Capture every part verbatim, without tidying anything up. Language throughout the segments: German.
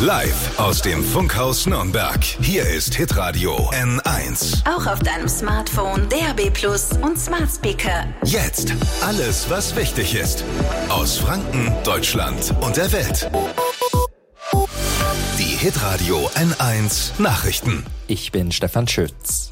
Live aus dem Funkhaus Nürnberg. Hier ist Hitradio N eins. Auch auf deinem Smartphone, D A B Plus und Smart Speaker. Jetzt alles, was wichtig ist. Aus Franken, Deutschland und der Welt. Die Hitradio N eins Nachrichten. Ich bin Stefan Schütz.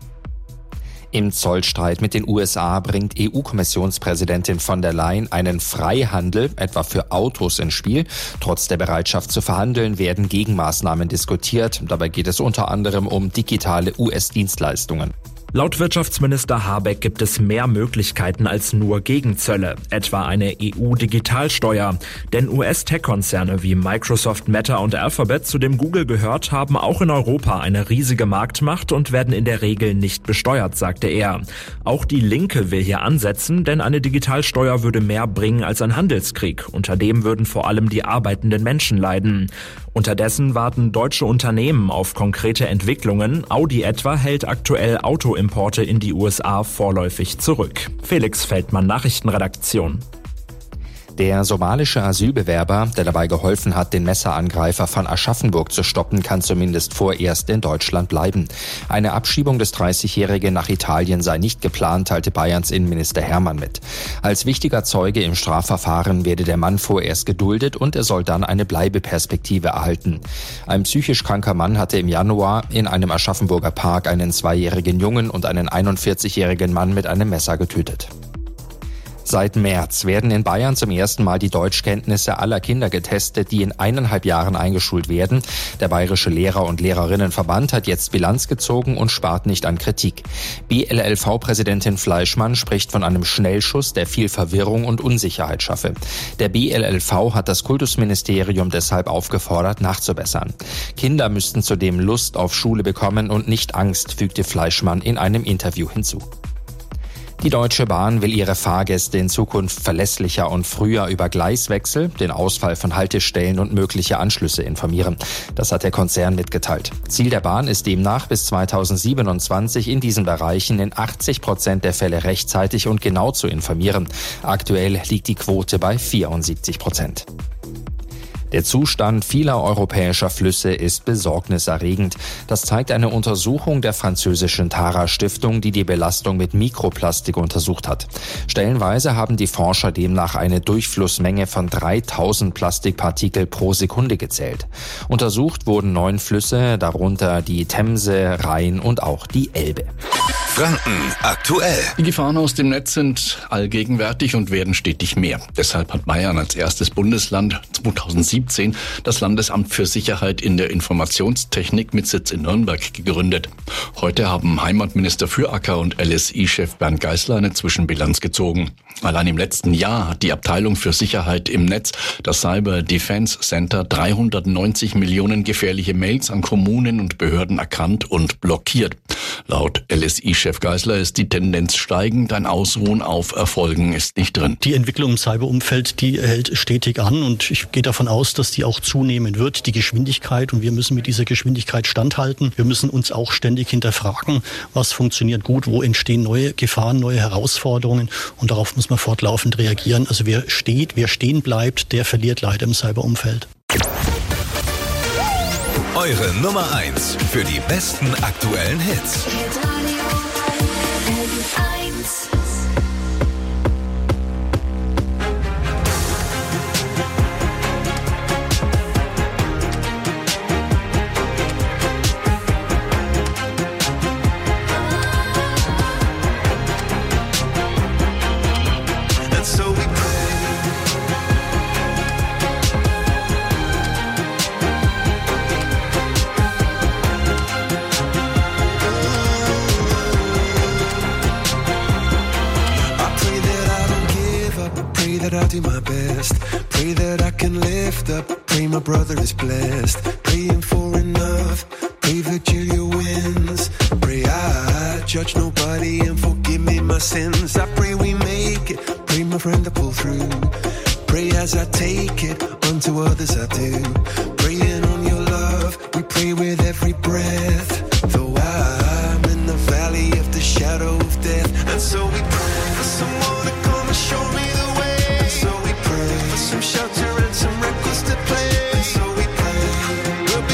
Im Zollstreit mit den U S A bringt E U-Kommissionspräsidentin von der Leyen einen Freihandel, etwa für Autos, ins Spiel. Trotz der Bereitschaft zu verhandeln, werden Gegenmaßnahmen diskutiert. Dabei geht es unter anderem um digitale U S-Dienstleistungen. Laut Wirtschaftsminister Habeck gibt es mehr Möglichkeiten als nur Gegenzölle, etwa eine E U-Digitalsteuer. Denn U S-Tech-Konzerne wie Microsoft, Meta und Alphabet, zu dem Google gehört, haben auch in Europa eine riesige Marktmacht und werden in der Regel nicht besteuert, sagte er. Auch die Linke will hier ansetzen, denn eine Digitalsteuer würde mehr bringen als ein Handelskrieg. Unter dem würden vor allem die arbeitenden Menschen leiden. Unterdessen warten deutsche Unternehmen auf konkrete Entwicklungen. Audi etwa hält aktuell Autoimporte in die U S A vorläufig zurück. Felix Feldmann, Nachrichtenredaktion. Der somalische Asylbewerber, der dabei geholfen hat, den Messerangreifer von Aschaffenburg zu stoppen, kann zumindest vorerst in Deutschland bleiben. Eine Abschiebung des dreißigjährigen nach Italien sei nicht geplant, teilte Bayerns Innenminister Hermann mit. Als wichtiger Zeuge im Strafverfahren werde der Mann vorerst geduldet und er soll dann eine Bleibeperspektive erhalten. Ein psychisch kranker Mann hatte im Januar in einem Aschaffenburger Park einen zweijährigen Jungen und einen einundvierzigjährigen Mann mit einem Messer getötet. Seit März werden in Bayern zum ersten Mal die Deutschkenntnisse aller Kinder getestet, die in eineinhalb Jahren eingeschult werden. Der Bayerische Lehrer- und Lehrerinnenverband hat jetzt Bilanz gezogen und spart nicht an Kritik. B L L V-Präsidentin Fleischmann spricht von einem Schnellschuss, der viel Verwirrung und Unsicherheit schaffe. Der B L L V hat das Kultusministerium deshalb aufgefordert, nachzubessern. Kinder müssten zudem Lust auf Schule bekommen und nicht Angst, fügte Fleischmann in einem Interview hinzu. Die Deutsche Bahn will ihre Fahrgäste in Zukunft verlässlicher und früher über Gleiswechsel, den Ausfall von Haltestellen und mögliche Anschlüsse informieren. Das hat der Konzern mitgeteilt. Ziel der Bahn ist demnach, bis zweitausendsiebenundzwanzig in diesen Bereichen in achtzig Prozent der Fälle rechtzeitig und genau zu informieren. Aktuell liegt die Quote bei vierundsiebzig Prozent. Der Zustand vieler europäischer Flüsse ist besorgniserregend. Das zeigt eine Untersuchung der französischen Tara-Stiftung, die die Belastung mit Mikroplastik untersucht hat. Stellenweise haben die Forscher demnach eine Durchflussmenge von dreitausend Plastikpartikel pro Sekunde gezählt. Untersucht wurden neun Flüsse, darunter die Themse, Rhein und auch die Elbe. Franken aktuell. Die Gefahren aus dem Netz sind allgegenwärtig und werden stetig mehr. Deshalb hat Bayern als erstes Bundesland zweitausendsiebzehn das Landesamt für Sicherheit in der Informationstechnik mit Sitz in Nürnberg gegründet. Heute haben Heimatminister Füracker und L S I-Chef Bernd Geisler eine Zwischenbilanz gezogen. Allein im letzten Jahr hat die Abteilung für Sicherheit im Netz, das Cyber Defense Center, dreihundertneunzig Millionen gefährliche Mails an Kommunen und Behörden erkannt und blockiert. Laut L S I-Chef Geisler ist die Tendenz steigend, ein Ausruhen auf Erfolgen ist nicht drin. Die Entwicklung im Cyberumfeld, die hält stetig an und ich gehe davon aus, dass die auch zunehmen wird, die Geschwindigkeit, und wir müssen mit dieser Geschwindigkeit standhalten. Wir müssen uns auch ständig hinterfragen, was funktioniert gut, wo entstehen neue Gefahren, neue Herausforderungen, und darauf muss man fortlaufend reagieren. Also wer steht, wer stehen bleibt, der verliert leider im Cyberumfeld. Eure Nummer eins für die besten aktuellen Hits. I'll do my best. Pray that I can lift up. Pray my brother is blessed. Praying for enough. Pray Virgilia wins. Pray I judge nobody and forgive me my sins. I pray we make it. Pray my friend to pull through. Pray as I take it. Unto others I do. Praying on your love. We pray with every breath. Though I'm in the valley of the shadow of death. And so we pray for someone to come and show me the way. Some shelter and some records to play. So we pray we'll be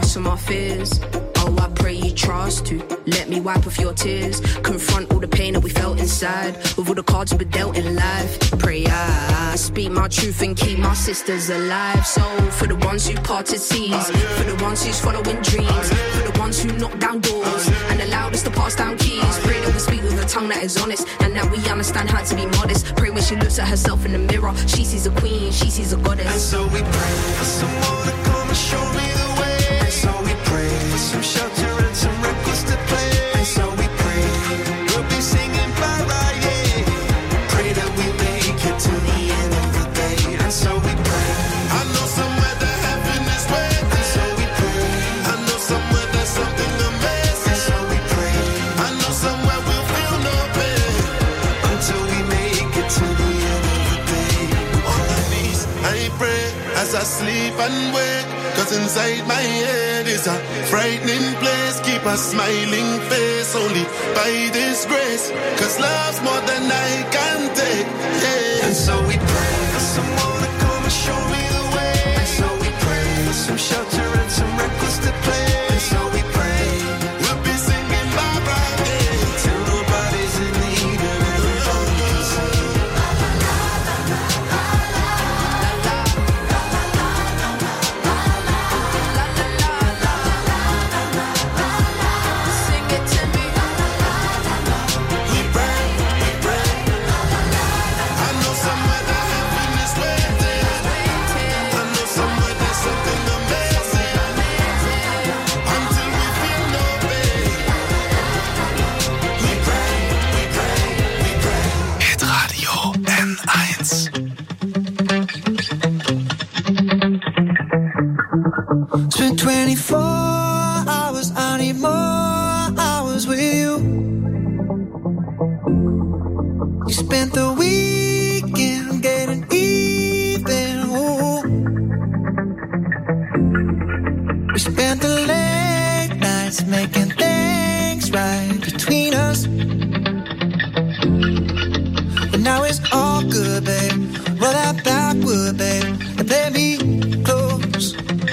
face of my fears. Oh, I pray you trust to let me wipe off your tears. Confront all the pain that we felt inside with all the cards we were dealt in life. Pray I speak my truth and keep my sisters alive. So for the ones who parted seas, for the ones who's following dreams, for the ones who knock down doors and allowed us to pass down keys. Pray that we speak with a tongue that is honest and that we understand how to be modest. Pray when she looks at herself in the mirror, she sees a queen, she sees a goddess. And so we pray for someone to come and show me the way. And so we pray for some shelter and some records to play. And so we pray we'll be singing para, yeah. Pray that we make it to the end of the day. And so we pray. I know somewhere that heaven is waiting. And so we pray. I know somewhere there's something amazing. And so we pray. I know somewhere we'll feel no pain until we make it to the end of the day. On my knees, I pray as I sleep and wake. Cause inside my head is a frightening place. Keep a smiling face only by this grace. Cause love's more than I can take, yeah. And so we pray for someone to come and show me the way. And so we pray for some shelter and some records to play. And so we pray we'll be singing bye bye, yeah, till nobody's in need and everybody can sing. Spent twenty-four hours, I need more hours with you. You spent the weekend getting even, ooh. We spent the late nights making things right between us. But now it's all good, babe. Roll that backward, babe, and play me close.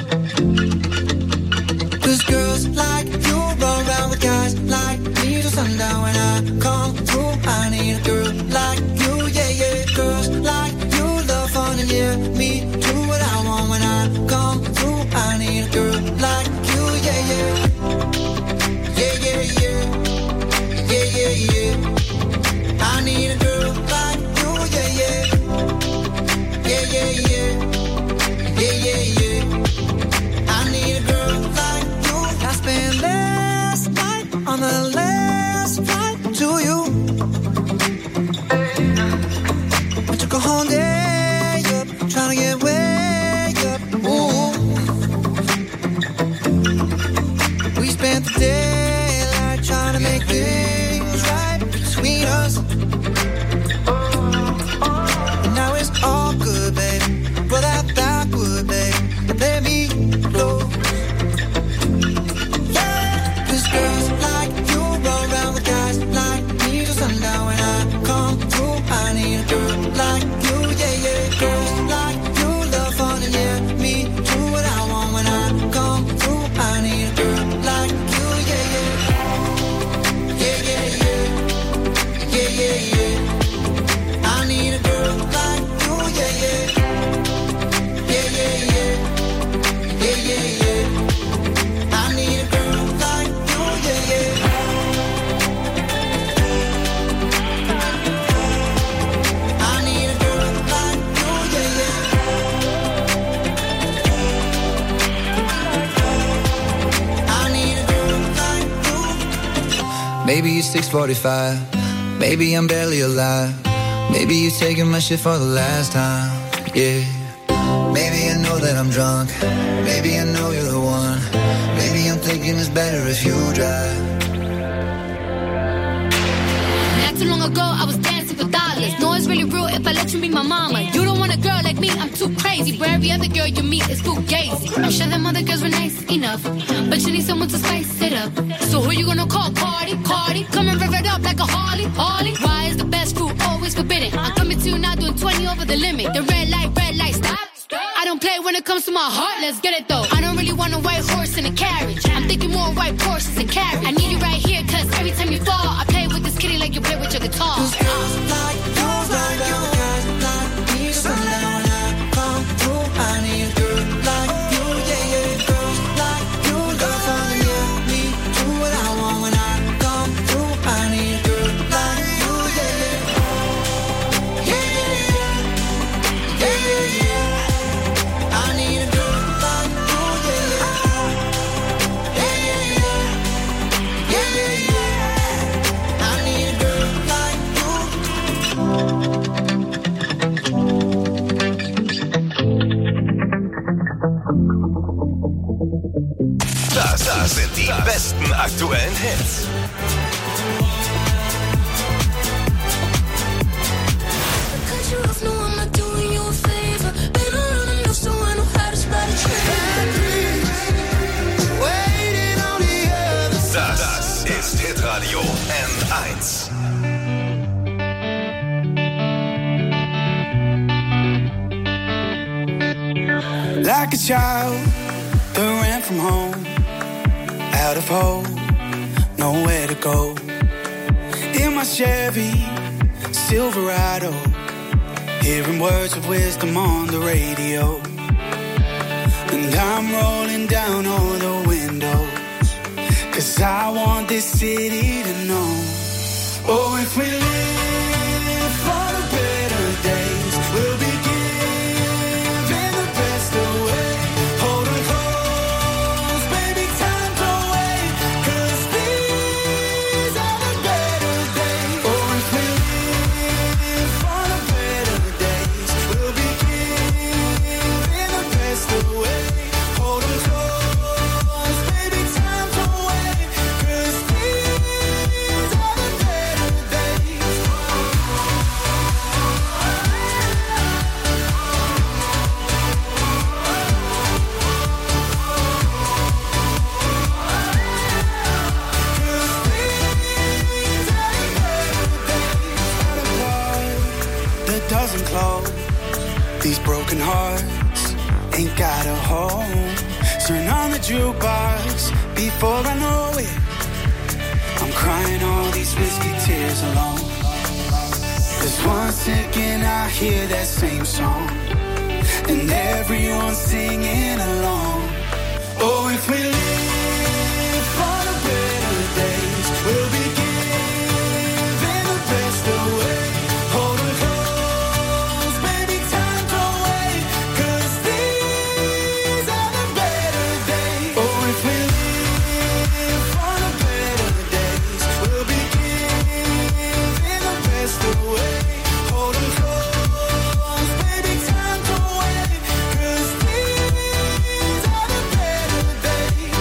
Cause girls like you run around with guys like me till sundown. When I come through, I need a girl like you, yeah, yeah. Girls like you love fun and yeah, me do what I want. When I come through, I need a girl like you, yeah, yeah. Yeah, yeah, yeah. Yeah, yeah, yeah. I need a girl like you, yeah, yeah. Yeah, yeah, yeah. Yeah, yeah, yeah. I need a girl like you. I spent last night on the last flight to you. I took a whole day up, trying to get way up. Ooh. We spent the daylight trying to make things right between us. And now it's all good, baby. Roll that backward, babe, and let me go. Yeah. Cause girls like you roll around with guys like me till sundown. When I come through, I need a girl like you, yeah, yeah. Girls like you love fun and yeah, me do what I want. When I come through, I need a girl like you, yeah, yeah. Yeah, yeah, yeah. Yeah, yeah, yeah. I need a girl like you, yeah, yeah. Yeah, yeah, yeah. Yeah, yeah, yeah. I need a girl like you, yeah, yeah. I need a girl like you, yeah, yeah. I need a girl like you. Maybe it's six forty-five. Maybe I'm barely alive. Maybe you're taking my shit for the last time. Yeah. Maybe I know that I'm drunk. Maybe I know you're the one. Maybe I'm thinking it's better if you drive. Not too long ago, I was dancing for dollars. No, it's really real if I let you be my mama. You don't want a girl like me, I'm too crazy. Where every other girl you meet is fugazi. I'm sure them other girls were nice enough, but you need someone to spice it up. So who you gonna call? Cardi, Cardi. Come and rev it up like a Harley, Harley. Why is the best crew always forbidden? I'm coming to you now doing twenty over the limit. The red light, red light, stop. I don't play when it comes to my heart, let's get it though. I don't really want a white horse in a cab. talk. Cause girls like you run around with guys like me till sundown. When I come through, I need a girl like you, yeah, yeah. Girls like you love fun, yeah. Me do what I want when I come through. I need a girl like you, yeah, yeah. Yeah, yeah, yeah. Yeah, yeah, yeah. I need a girl like you, yeah, yeah. Yeah, yeah, yeah. Yeah, yeah, yeah. I need a girl like Das, das sind die besten aktuellen Hits. Cut you off, no, I'm not doing you a favor. Been around enough so I know how to spell a train. waiting on the other side. Das, das ist Hitradio N eins. Like a child that ran from home, out of hope, nowhere to go. In my Chevy Silverado, hearing words of wisdom on the radio. And I'm rolling down all the windows, cause I want this city to know. Oh, if we live for the better days, we'll be giving the best away. Hold 'em close, baby, time don't wait, cause these are the better days. Oh, if we live for the better days, we'll be giving the best away. Hold 'em close, baby, time don't wait, cause these are the better days. That doesn't close. These broken hearts ain't got a home. Turn on the jukebox before I know it. I'm crying all these whiskey tears alone. Cause one second I hear that same song, and everyone's singing along. Oh, if we live for the better days, we'll be giving the best away. Hold 'em close, baby, time don't wait, cause these are the better days. Oh, if we live for the better days, we'll be giving the best away. Hold 'em close, baby, time don't wait, cause these are the better days.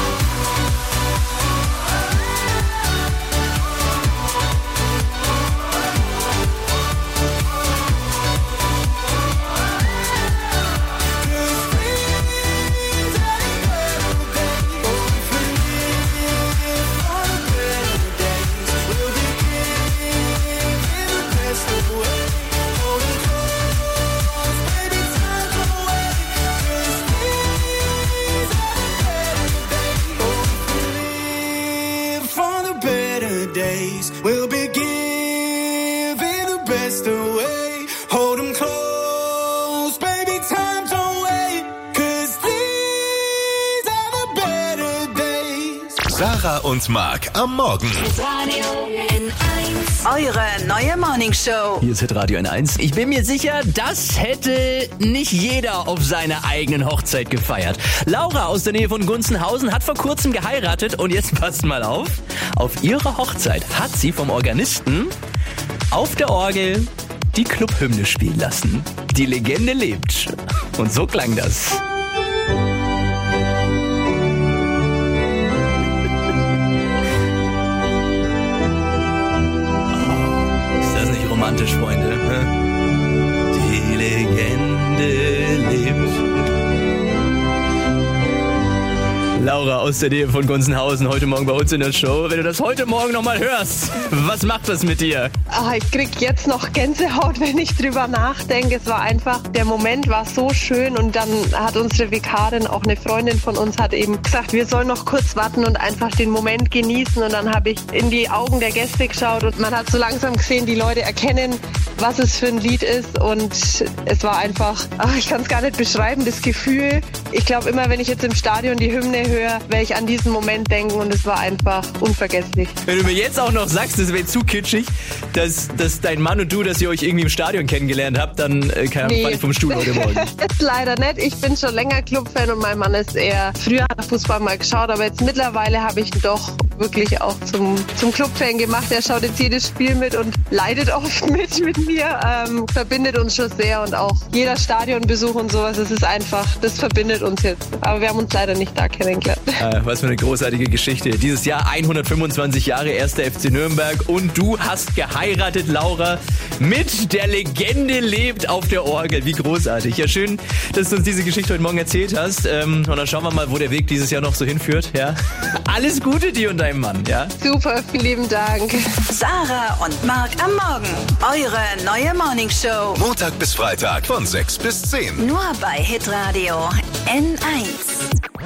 We'll be giving the best away. Hold 'em close, baby, time don't wait, cause these are the better days. Sarah und Mark am Morgen. Eure neue Morningshow. Hier ist Hitradio N eins. Ich bin mir sicher, das hätte nicht jeder auf seiner eigenen Hochzeit gefeiert. Laura aus der Nähe von Gunzenhausen hat vor kurzem geheiratet und jetzt passt mal auf. Auf ihrer Hochzeit hat sie vom Organisten auf der Orgel die Clubhymne spielen lassen. Die Legende lebt. Und so klang das. Romantisch, Freunde. Die Legende lebt. Laura aus der Nähe von Gunzenhausen, heute Morgen bei uns in der Show. Wenn du das heute Morgen nochmal hörst, was macht das mit dir? Ach, ich krieg jetzt noch Gänsehaut, wenn ich drüber nachdenke. Es war einfach, der Moment war so schön und dann hat unsere Vikarin, auch eine Freundin von uns, hat eben gesagt, wir sollen noch kurz warten und einfach den Moment genießen. Und dann habe ich in die Augen der Gäste geschaut und man hat so langsam gesehen, die Leute erkennen, was es für ein Lied ist. Und es war einfach, ach, ich kann es gar nicht beschreiben, das Gefühl. Ich glaube, immer wenn ich jetzt im Stadion die Hymne höre, werde ich an diesen Moment denken und es war einfach unvergesslich. Wenn du mir jetzt auch noch sagst, das wäre zu kitschig, dass, dass dein Mann und du, dass ihr euch irgendwie im Stadion kennengelernt habt, dann äh, kann nee. fall ich vom Stuhl heute Morgen. Ist leider nicht. Ich bin schon länger Clubfan und mein Mann ist eher, früher hat er Fußball mal geschaut, aber jetzt mittlerweile habe ich ihn doch wirklich auch zum, zum Clubfan gemacht. Er schaut jetzt jedes Spiel mit und leidet oft mit mit mir. Ähm, verbindet uns schon sehr und auch jeder Stadionbesuch und sowas, das ist einfach, das verbindet uns jetzt. Aber wir haben uns leider nicht da kennengelernt. Äh, was für eine großartige Geschichte. Dieses Jahr hundertfünfundzwanzig Jahre erster F C Nürnberg und du hast geheiratet, Laura, mit der Legende lebt auf der Orgel. Wie großartig. Ja, schön, dass du uns diese Geschichte heute Morgen erzählt hast. Ähm, und dann schauen wir mal, wo der Weg dieses Jahr noch so hinführt. Ja? Alles Gute dir und deinem Mann. Ja? Super, vielen lieben Dank. Sarah und Marc am Morgen. Eure neue Morningshow. Montag bis Freitag von sechs bis zehn. Nur bei Hitradio N eins.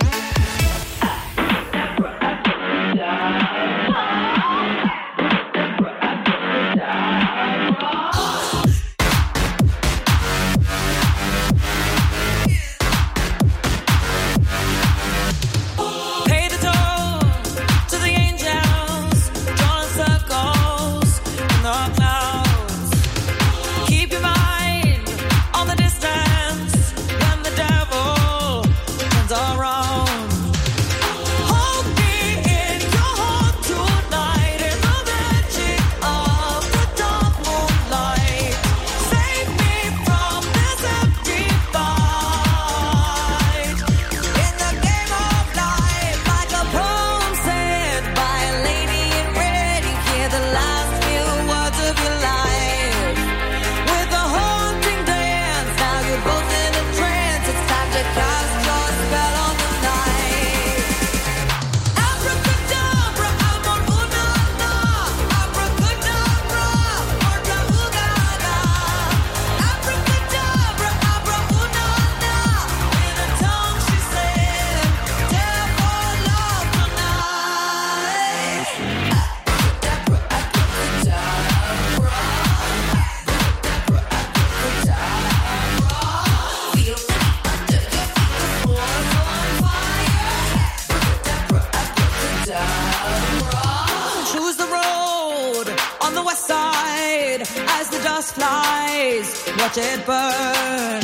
Watch it burn.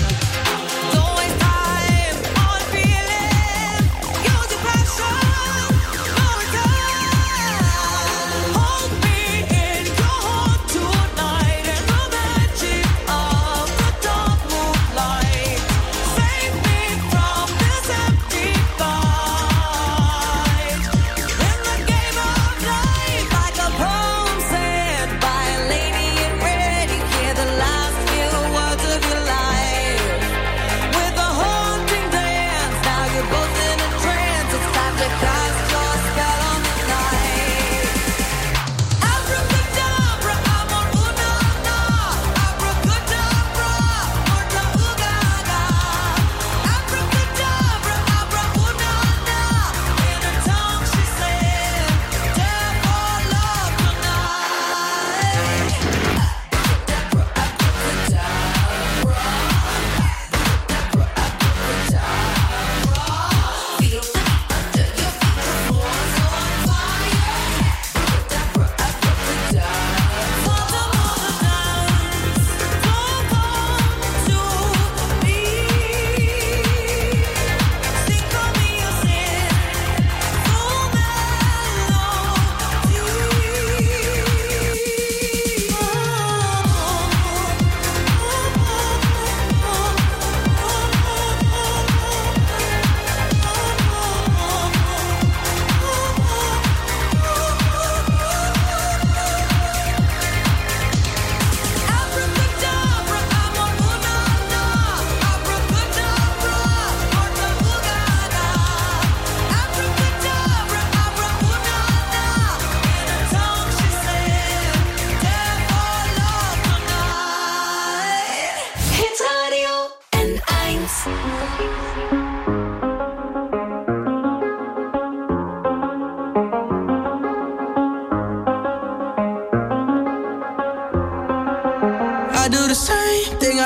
Life.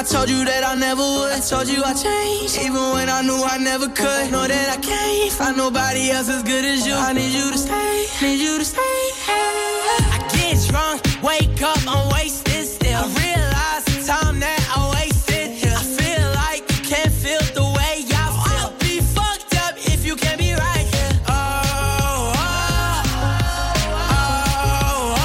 I told you that I never would. I told you I changed, even when I knew I never could. Know that I can't find nobody else as good as you. I need you to stay, need you to stay. I get drunk, wake up, I'm wasted still. I realize the time that I wasted here. I feel like you can't feel the way I feel. I'll be fucked up if you can't be right here. Oh, oh, oh, oh,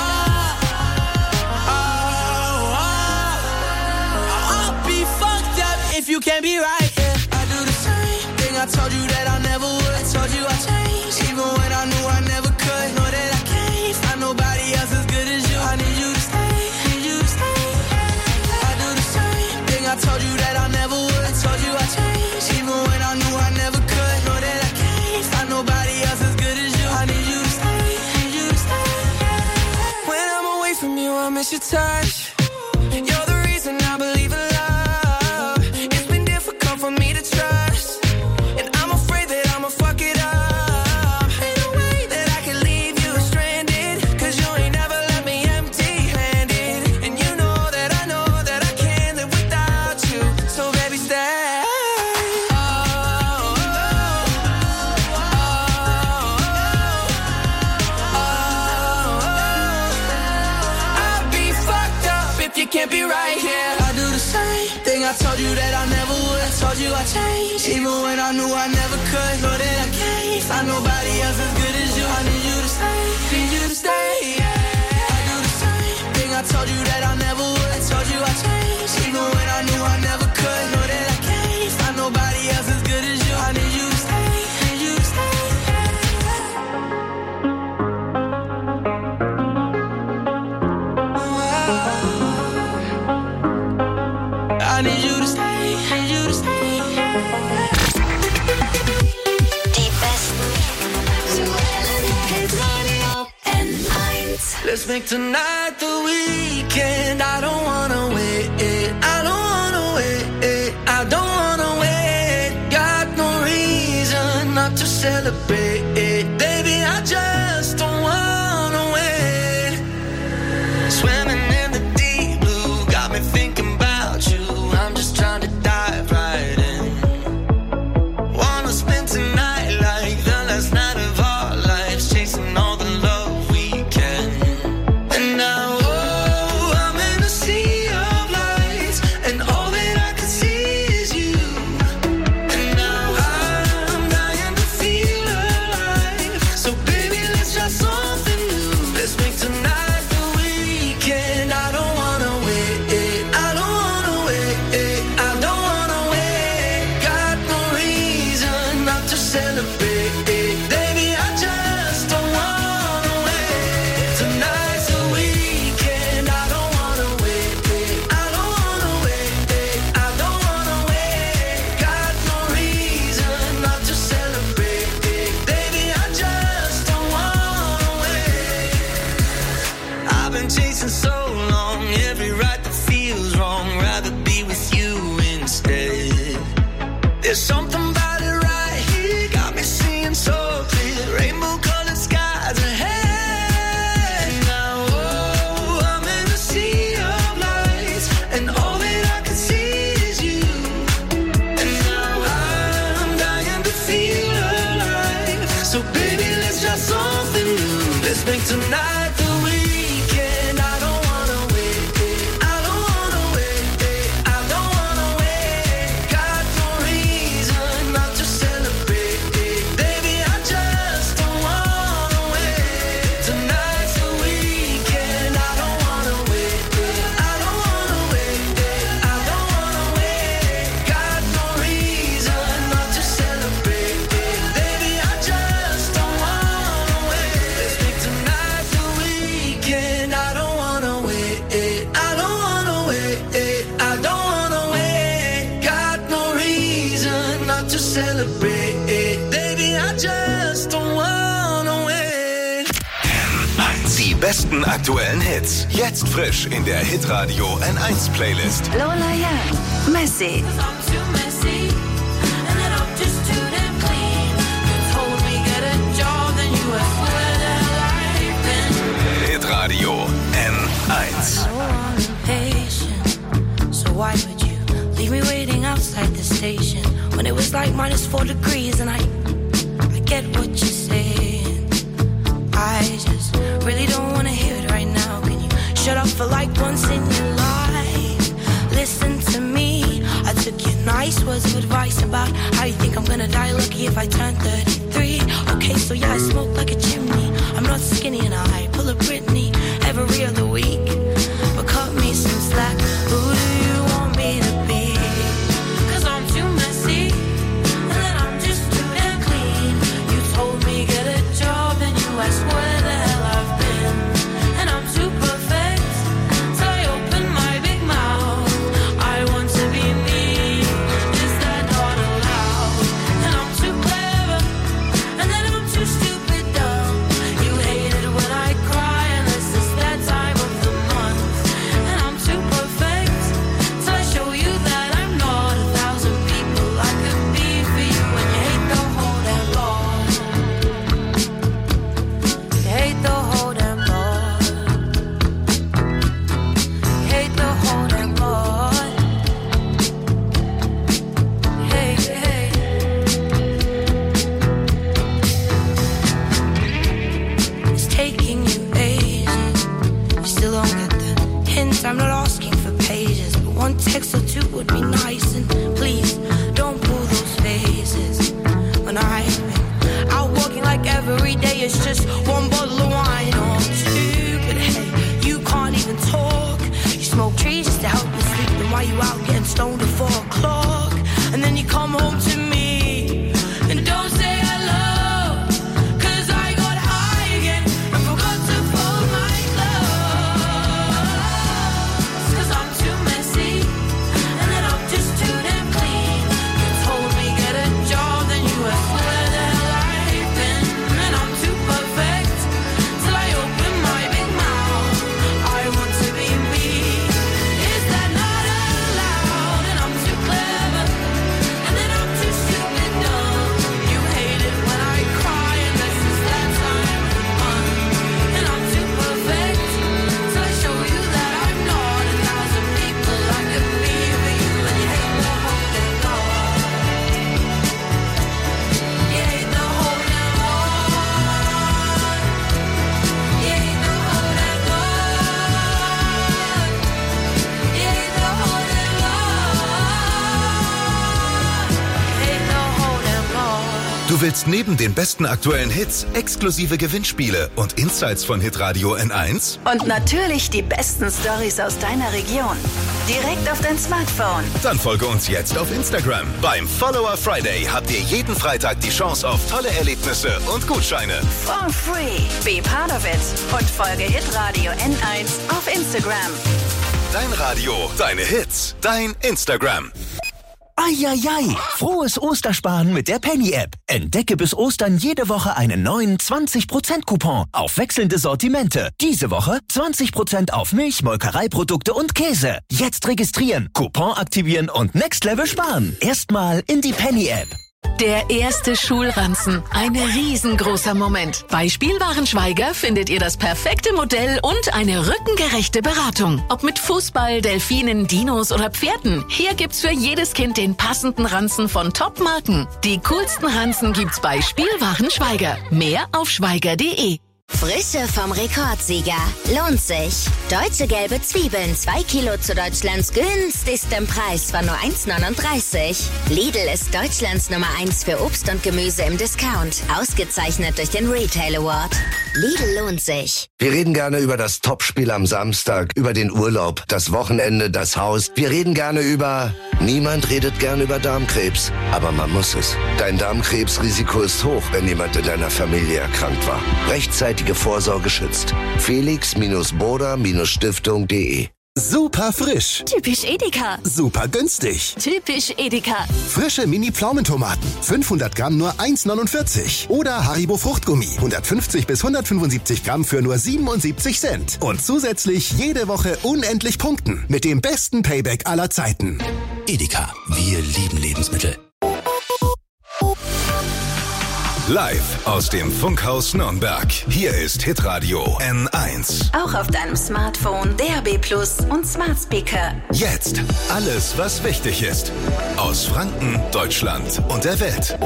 oh, oh. I'll be fucked up if you can't be right here. I do the same thing I told you that I never would. I told you I changed, even when I knew I never could. Know that I can't find nobody else as good as you. I need you to stay, need you to stay. I do the same thing I told you that I never would. I told you I changed, even when I knew I never could. Know that I can't find nobody else as good as you. I need you to stay, need you to stay. When I'm away from you, I miss your touch. You're the reason I believe in love. It's been difficult for me to trust, and I'm afraid that I'ma fuck it up. Ain't no way that I can leave you stranded, cause you ain't never left me empty-handed. And you know that I know that I can't live without you. So baby, stay. Oh, oh, oh, oh, oh. I'll be fucked up if you can't be right here. I do the same thing I told you that I never would. I told you I changed, even when I knew I never could. Know that I can't find nobody else as good as you. I need you to stay, need you to stay. I do the same thing I told you that I never would. I told you I changed, even when I knew I never could. Know that I can't find nobody else as good as you. I need you to stay, need you to stay. I need you to stay, need you to stay. Die besten Hit Radio N eins. Let's make tonight the weekend. I don't wanna wait. I don't wanna wait. I don't wanna wait. Got no reason not to celebrate. Baby, I just don't wanna wait. Swimming in the deep blue got me thinking about you. I'm just trying to dive right in. Wanna spend tonight like the last night of our lives, chasing all the love we can. And now, oh, I'm in a sea of lights, and all that I can see is you. And now I'm dying to feel alive. So baby, let's try something new. Let's make tonight the weekend. I don't wanna wait. I don't wanna wait. I don't wanna wait. Got no reason not to celebrate. Baby, I just don't wanna wait. Tonight's the weekend. I don't wanna wait. I don't wanna wait. I don't wanna wait. Got no reason not to celebrate. Baby, I just don't wanna wait. I've been chasing so long, every right that feels wrong. Rather be with you instead. There's something about it right here, got me seeing so clear. Rainbow colored skies ahead. Now, oh, I'm in a sea of lights, and all that I can see is you. And now I'm dying to feel alive. So baby, let's try something new. Let's make tonight the weekend. I don't wanna wait. I don't wanna wait. I don't wanna wait. Got no reason not to celebrate. Baby, I just don't wanna wait. Tonight's the weekend. I don't wanna wait. I don't wanna wait. I don't wanna wait. Got no reason not to celebrate. Baby, I just don't wanna wait. Let's make tonight the weekend. I don't wanna wait. I don't wanna wait. I don't wanna wait. Got no reason not to celebrate. Baby, I just don't wanna wait. Die besten aktuellen Hits. Jetzt frisch in der Hitradio N eins Playlist. Lola Young, Messy. Hitradio N eins. So why would you nice words of advice about how you think I'm gonna die lucky if I turn thirty-three. Okay, so yeah, I smoke like a chimney. I'm not skinny and I pull a Britney every other week. But cut me some slack. Who do you want me to be? Cause I'm too messy, and then I'm just too damn clean. You told me get a job, and you asked where the hell I've been. And I'm too perfect, so I open my big mouth. I want to be me, is that not allowed? And I'm too clever, and then I'm too stupid dumb. You hate it when I cry, unless it's that time of the month. And I'm too perfect, so I show you that I'm not a thousand people I could be for you. And you hate the whole damn lot. You hate the whole damn lot. You hate the whole damn lot. Hey, hey. It's taking you ages. You still don't get the hint. I'm not asking for pages, but one text or two would be nice. And please don't pull those faces when I've been out walking like every day. It's just one bottle of wine or two. But hey, you can't even talk. You smoke trees just to help you sleep. Then why you out getting stoned at four o'clock? And then you come home to me and don't say hello. Cause I got high again and forgot to fold my clothes. Cause I'm too messy, and then I'm just too damn clean. You told me get a job, then you asked where the hell I've been. And I'm too perfect, till I open my big mouth. I want to be me, is that not allowed? And I'm too clever, and then I'm too stupid dumb. You hate it when I cry, unless it's that time of the month. And I'm too perfect, till I show you that I'm not a thousand people I could be for you. And you hate the whole damn lot. You hate the whole damn lot. You hate the whole damn lot. You hate the whole damn lot. You hate the whole damn lot. Du willst neben den besten aktuellen Hits exklusive Gewinnspiele und Insights von Hitradio N eins? Und natürlich die besten Stories aus deiner Region. Direkt auf dein Smartphone. Dann folge uns jetzt auf Instagram. Beim Follower Friday habt ihr jeden Freitag die Chance auf tolle Erlebnisse und Gutscheine. For free. Be part of it. Und folge Hitradio N eins auf Instagram. Dein Radio, deine Hits, dein Instagram. Eieiei, frohes Ostersparen mit der Penny-App. Entdecke bis Ostern jede Woche einen neuen zwanzig Prozent Coupon auf wechselnde Sortimente. Diese Woche zwanzig Prozent auf Milch, Molkereiprodukte und Käse. Jetzt registrieren, Coupon aktivieren und Next Level sparen. Erstmal in die Penny-App. Der erste Schulranzen. Ein riesengroßer Moment. Bei Spielwarenschweiger findet ihr das perfekte Modell und eine rückengerechte Beratung. Ob mit Fußball, Delfinen, Dinos oder Pferden. Hier gibt's für jedes Kind den passenden Ranzen von Top-Marken. Die coolsten Ranzen gibt's bei Spielwarenschweiger. Mehr auf schweiger punkt de. Frische vom Rekordsieger. Lohnt sich. Deutsche gelbe Zwiebeln, zwei Kilo zu Deutschlands günstigstem Preis von nur eins neununddreißig. Lidl ist Deutschlands Nummer eins für Obst und Gemüse im Discount. Ausgezeichnet durch den Retail Award. Lidl lohnt sich. Wir reden gerne über das Topspiel am Samstag, über den Urlaub, das Wochenende, das Haus. Wir reden gerne über... Niemand redet gern über Darmkrebs, aber man muss es. Dein Darmkrebsrisiko ist hoch, wenn jemand in deiner Familie erkrankt war. Rechtzeitige Vorsorge schützt. felix Boda Stiftung punkt de. Super frisch. Typisch Edeka. Super günstig. Typisch Edeka. Frische Mini-Pflaumentomaten. fünfhundert Gramm nur eins neunundvierzig. Oder Haribo Fruchtgummi. hundertfünfzig bis hundertfünfundsiebzig Gramm für nur siebenundsiebzig Cent. Und zusätzlich jede Woche unendlich punkten. Mit dem besten Payback aller Zeiten. Edeka. Wir lieben Lebensmittel. Live aus dem Funkhaus Nürnberg. Hier ist Hitradio N eins. Auch auf deinem Smartphone, D A B plus und Smart Speaker. Jetzt alles, was wichtig ist. Aus Franken, Deutschland und der Welt.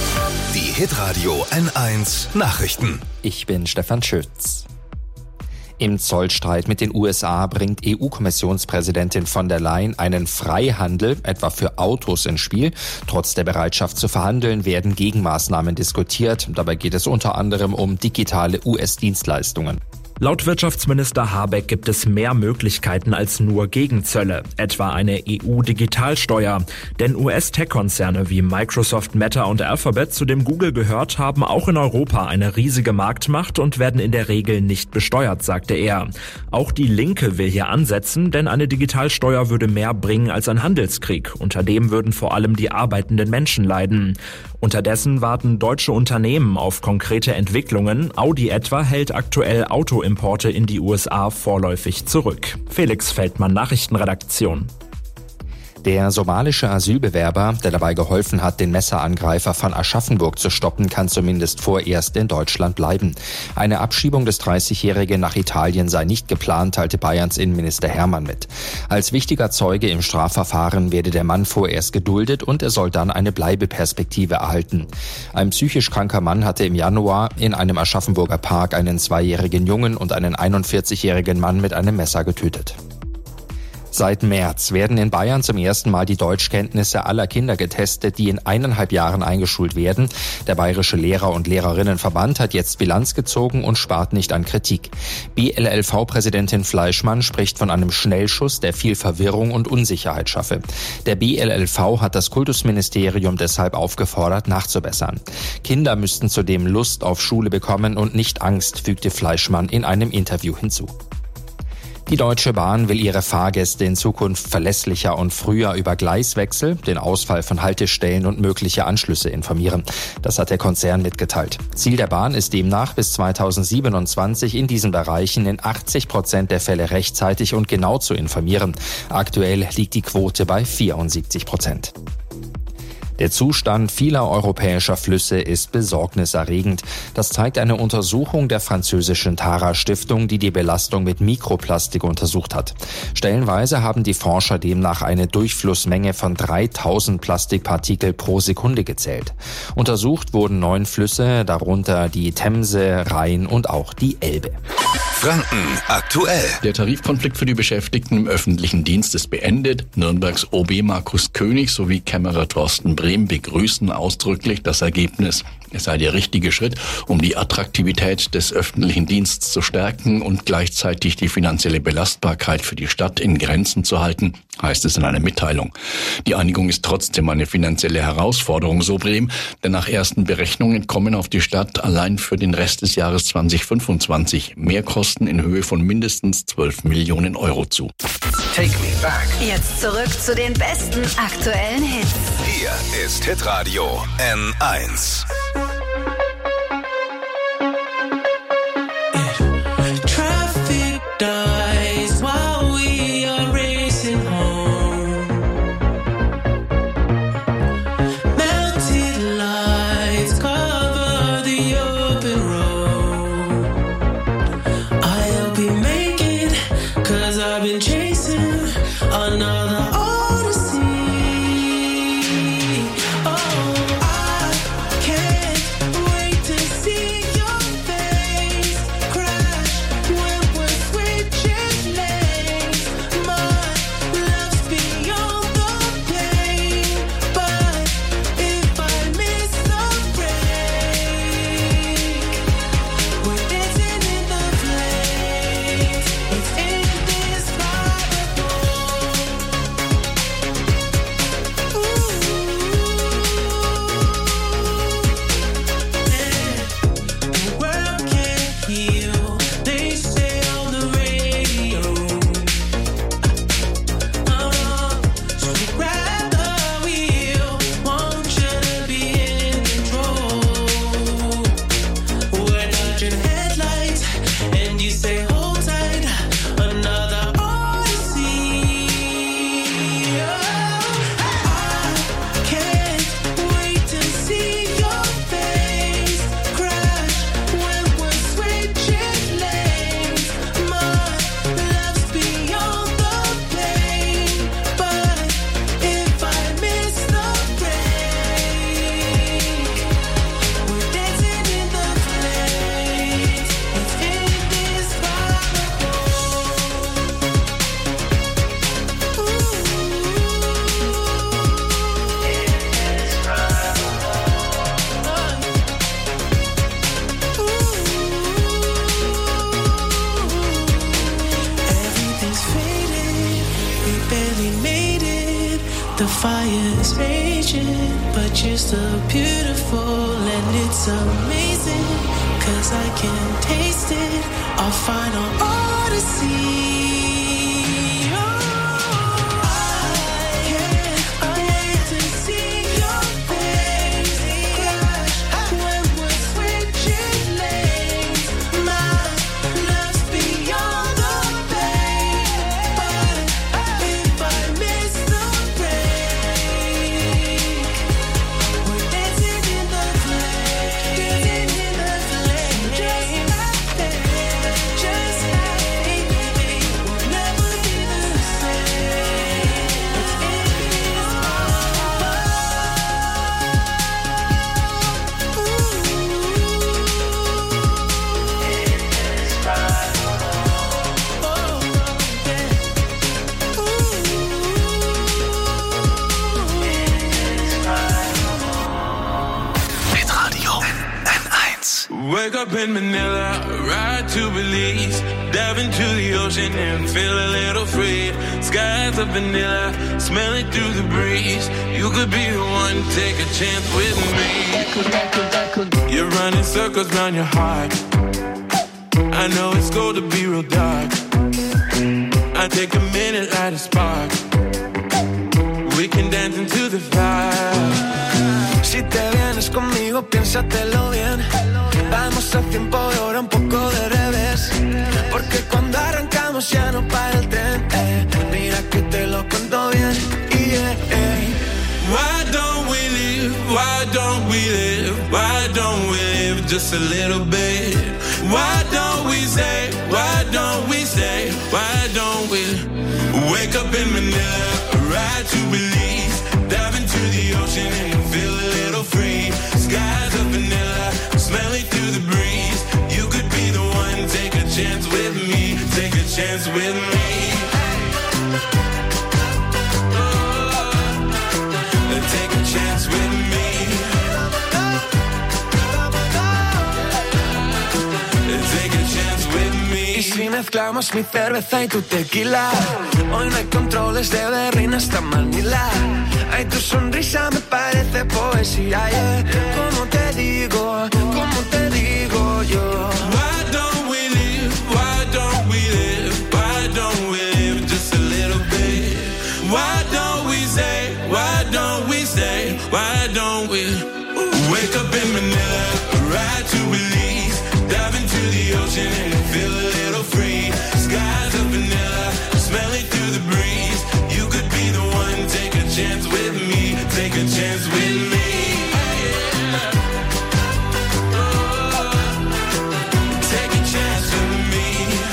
Die Hitradio N eins Nachrichten. Ich bin Stefan Schütz. Im Zollstreit mit den U S A bringt E U-Kommissionspräsidentin von der Leyen einen Freihandel, etwa für Autos, ins Spiel. Trotz der Bereitschaft zu verhandeln werden Gegenmaßnahmen diskutiert. Dabei geht es unter anderem um digitale U S-Dienstleistungen. Laut Wirtschaftsminister Habeck gibt es mehr Möglichkeiten als nur Gegenzölle, etwa eine E U-Digitalsteuer. Denn U S-Tech-Konzerne wie Microsoft, Meta und Alphabet, zu dem Google gehört, haben auch in Europa eine riesige Marktmacht und werden in der Regel nicht besteuert, sagte er. Auch die Linke will hier ansetzen, denn eine Digitalsteuer würde mehr bringen als ein Handelskrieg. Unter dem würden vor allem die arbeitenden Menschen leiden. Unterdessen warten deutsche Unternehmen auf konkrete Entwicklungen. Audi etwa hält aktuell Autoimporte in die U S A vorläufig zurück. Felix Feldmann, Nachrichtenredaktion. Der somalische Asylbewerber, der dabei geholfen hat, den Messerangreifer von Aschaffenburg zu stoppen, kann zumindest vorerst in Deutschland bleiben. Eine Abschiebung des dreißigjährigen nach Italien sei nicht geplant, teilte Bayerns Innenminister Hermann mit. Als wichtiger Zeuge im Strafverfahren werde der Mann vorerst geduldet und er soll dann eine Bleibeperspektive erhalten. Ein psychisch kranker Mann hatte im Januar in einem Aschaffenburger Park einen zweijährigen Jungen und einen einundvierzigjährigen Mann mit einem Messer getötet. Seit März werden in Bayern zum ersten Mal die Deutschkenntnisse aller Kinder getestet, die in eineinhalb Jahren eingeschult werden. Der Bayerische Lehrer- und Lehrerinnenverband hat jetzt Bilanz gezogen und spart nicht an Kritik. B L L V-Präsidentin Fleischmann spricht von einem Schnellschuss, der viel Verwirrung und Unsicherheit schaffe. Der B L L V hat das Kultusministerium deshalb aufgefordert, nachzubessern. Kinder müssten zudem Lust auf Schule bekommen und nicht Angst, fügte Fleischmann in einem Interview hinzu. Die Deutsche Bahn will ihre Fahrgäste in Zukunft verlässlicher und früher über Gleiswechsel, den Ausfall von Haltestellen und mögliche Anschlüsse informieren. Das hat der Konzern mitgeteilt. Ziel der Bahn ist demnach, bis zweitausendsiebenundzwanzig in diesen Bereichen in achtzig Prozent der Fälle rechtzeitig und genau zu informieren. Aktuell liegt die Quote bei vierundsiebzig Prozent. Der Zustand vieler europäischer Flüsse ist besorgniserregend. Das zeigt eine Untersuchung der französischen Tara-Stiftung, die die Belastung mit Mikroplastik untersucht hat. Stellenweise haben die Forscher demnach eine Durchflussmenge von dreitausend Plastikpartikel pro Sekunde gezählt. Untersucht wurden neun Flüsse, darunter die Themse, Rhein und auch die Elbe. Franken aktuell. Der Tarifkonflikt für die Beschäftigten im öffentlichen Dienst ist beendet. Nürnbergs O B Markus König sowie Kämmerer Thorsten Brehm begrüßen ausdrücklich das Ergebnis. Es sei der richtige Schritt, um die Attraktivität des öffentlichen Dienstes zu stärken und gleichzeitig die finanzielle Belastbarkeit für die Stadt in Grenzen zu halten, heißt es in einer Mitteilung. Die Einigung ist trotzdem eine finanzielle Herausforderung, so Brehm, denn nach ersten Berechnungen kommen auf die Stadt allein für den Rest des Jahres zweitausendfünfundzwanzig Mehrkosten in Höhe von mindestens zwölf Millionen Euro zu. Take me back. Jetzt zurück zu den besten aktuellen Hits. Hier ist Hitradio N eins. Traffic dies while we are racing home. Melted lights cover the open road. I'll be making, cause I've been chasing another odyssey. Oh, I can't fire's raging, but you're still beautiful and it's amazing, cause I can taste it, our final odyssey. Wake up in Manila, ride to Belize, dive into the ocean and feel a little free. Skies of vanilla, smell it through the breeze. You could be the one, take a chance with me. You're running circles round your heart. I know it's cold to be real dark. I take a minute, light a spark. We can dance into the fire. Si te vienes conmigo, piénsatelo bien. Vamos a tiempo de hora, un poco de revés. Porque cuando arrancamos ya no para el tren, eh. Mira que te lo cuento bien. Yeah, eh. Why don't we live? Why don't we live? Why don't we live just a little bit? Why don't we say? Why don't we say? Why don't we wake up in Manila, ride to Belize, dive into the ocean and feel a little free. Skies of vanilla, smell it through the breeze. You could be the one, take a chance with me, take a chance with me. Take a chance with me. Take a chance with me. Y si mezclamos mi cerveza y tu tequila, hoy no hay controles de Berlín hasta Manila. Ay, tu sonrisa me parece poesía, yeah. ¿Cómo te digo? ¿Cómo te digo yo? Why don't we live? Why don't we live? Why don't we live just a little bit? Why don't we say? Why don't we say? Why don't we wake up in Manila, ride to Belize, dive into the ocean and feel a little free. Skies of vanilla, smell it through the breeze. You could be the one, take a chance with me, take a chance with me. Take a chance with me.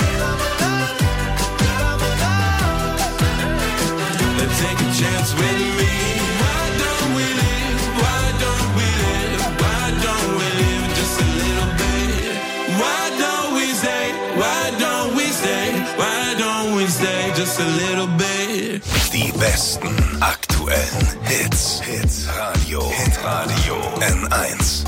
Take a chance with me. Why don't we live? Why don't we live? Why don't we live just a little bit? Why don't we stay? Why don't we stay? Why don't we stay just a little bit? Die besten aktuellen Hits. Hits. Radio. Hitradio N eins.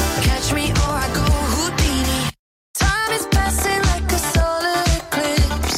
Time is passing like a solar eclipse.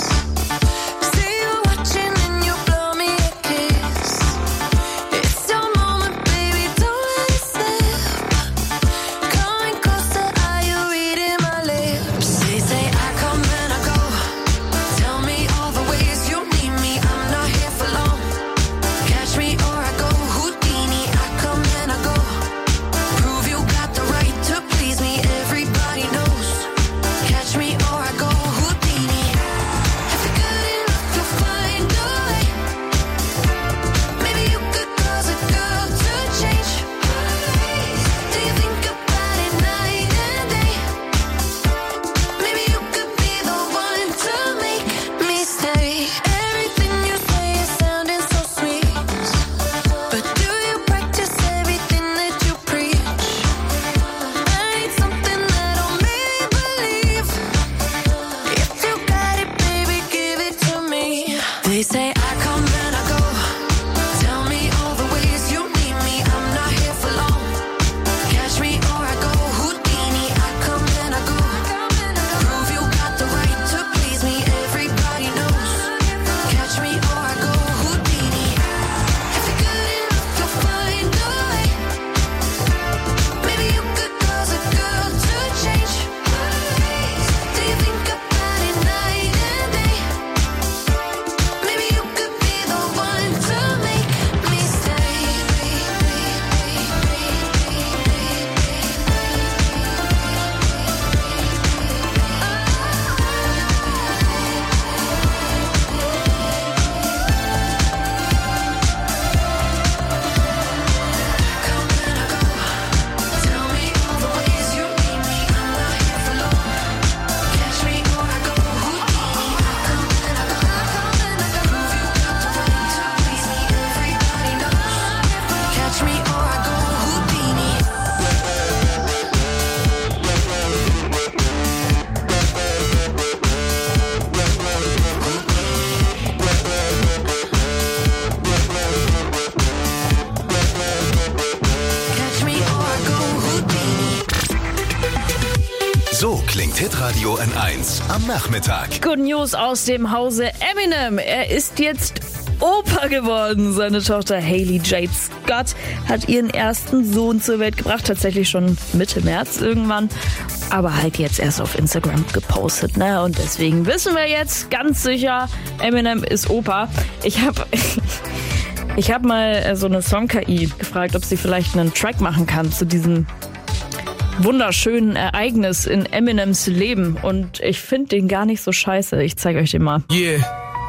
mit Hitradio N eins am Nachmittag. Good News aus dem Hause Eminem. Er ist jetzt Opa geworden. Seine Tochter Hailey Jade Scott hat ihren ersten Sohn zur Welt gebracht. Tatsächlich schon Mitte März irgendwann. Aber halt jetzt erst auf Instagram gepostet, ne? Und deswegen wissen wir jetzt ganz sicher, Eminem ist Opa. Ich habe ich hab mal so eine Song-K I gefragt, ob sie vielleicht einen Track machen kann zu diesem wunderschönen Ereignis in Eminems Leben. Und ich finde den gar nicht so scheiße. Ich zeige euch den mal. Yeah.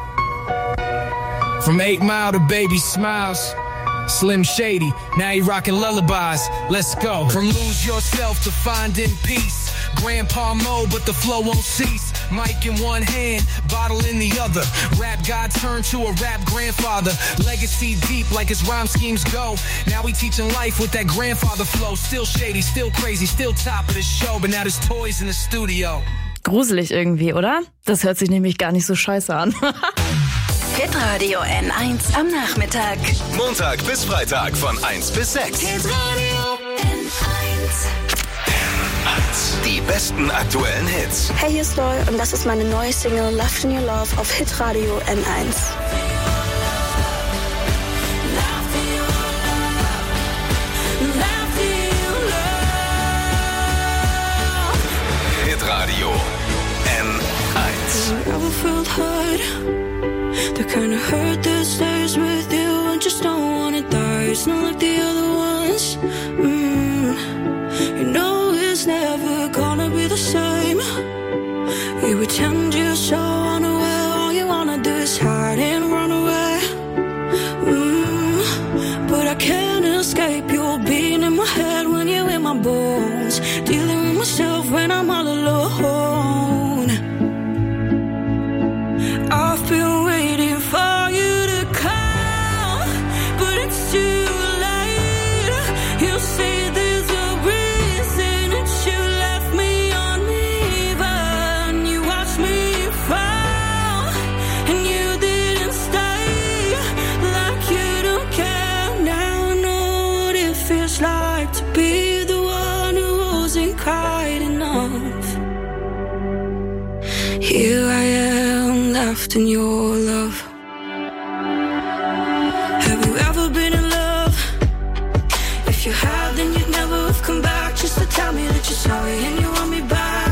From eight Mile to Baby Smiles. Slim Shady, now you rockin' lullabies. Let's go. From lose yourself to finding peace. Grandpa Mo, but the flow won't cease. Mic in one hand, bottle in the other. Rap God turned to a rap grandfather. Legacy deep like his rhyme schemes go. Now we teaching life with that grandfather flow. Still shady, still crazy, still top of the show. But now there's toys in the studio. Gruselig irgendwie, oder? Das hört sich nämlich gar nicht so scheiße an. Hitradio N eins am Nachmittag. Montag bis Freitag von eins bis sechs. Hitradio N eins. Die besten aktuellen Hits. Hey, hier ist Loy und das ist meine neue Single Love in Your Love auf Hitradio N eins. Hitradio N eins. Ever felt hurt? The kind of hurt that stays with you and just don't want to die. It's not like the other ones. Mm. You know it's never gonna be the same. You pretend you're so unaware. All you wanna do is hide and run away. Mm. But I can't escape your being in my head when you're in my bones. Dealing with myself when I'm all alone. I've been waiting for you to come, but it's too late. You say there's a reason that you left me uneven. You watched me fall, and you didn't stay. Like you don't care. Now I know what it feels like to be the one who wasn't quite enough. Here I am, left in your love. Have you ever been in love? If you have, then you'd never have come back just to tell me that you're sorry and you want me back.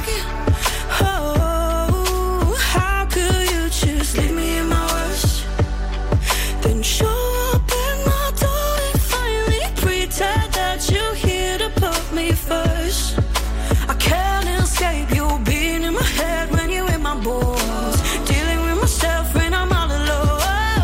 Oh, how could you just leave me in my worst? Then show up at my door and finally pretend that you're here to put me first. I can't escape you being in my head when you're in my bones. Dealing with myself when I'm all alone.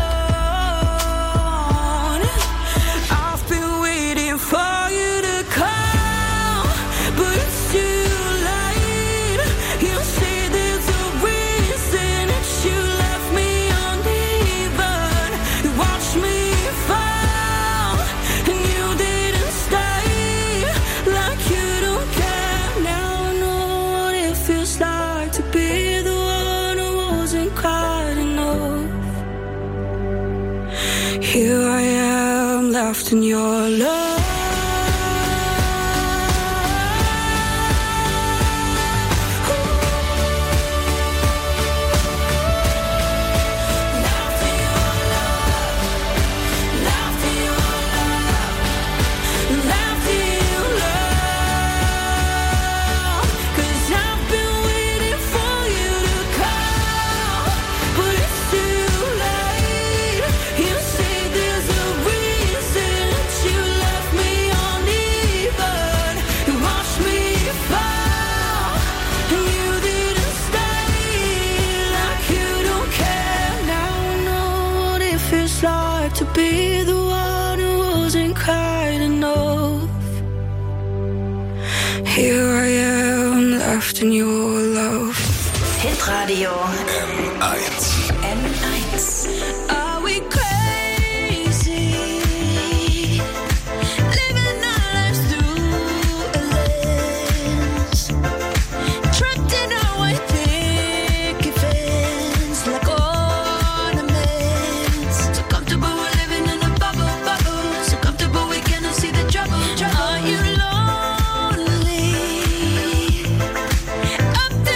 I've been waiting for you to come, but it's too late. You say there's a reason that you left me uneven. You watched me fall, and you didn't stay. Like you don't care. Now I know what it feels like to be the one who wasn't quite enough. Here I am, left in your love. Left in your love. 'Cause I've been waiting for you to come, but it's too late. You say there's a reason that you left me uneven. You watched me fall, and you didn't stay. Like you don't care. Now I know what it feels like to be the one who wasn't quite enough. Here I am, left in your love. Hitradio N eins. N eins. Are we crazy? Living our lives through a lens. Trapped in our white picket fence like ornaments. So comfortable we're living in a bubble, bubble. So comfortable we cannot see the trouble, trouble. Are you lonely? Up to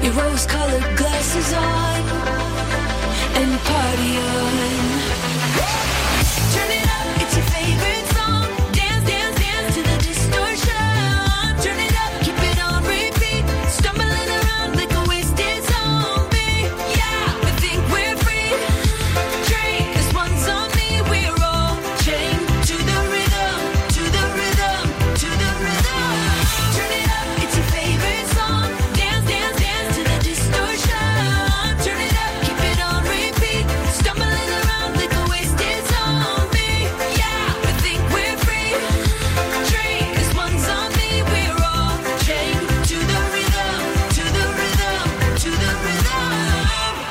your rose-colored glasses on, and party on. Turn it up, it's your favorite song. Dance, dance, dance to the distortion. Turn it up, keep it on repeat. Stumbling around like a wasted zombie. Yeah, we think we're free. Drink, this one's on me. We're all chained to the rhythm, to the rhythm, to the rhythm. Turn it up, it's your favorite song. Dance, dance, dance to the distortion. Turn it up, keep it on repeat. Stumbling around like a wasted zombie. Yeah, we think we're free. Drink, this one's on me. We're all chained to the rhythm, to the rhythm, to the rhythm.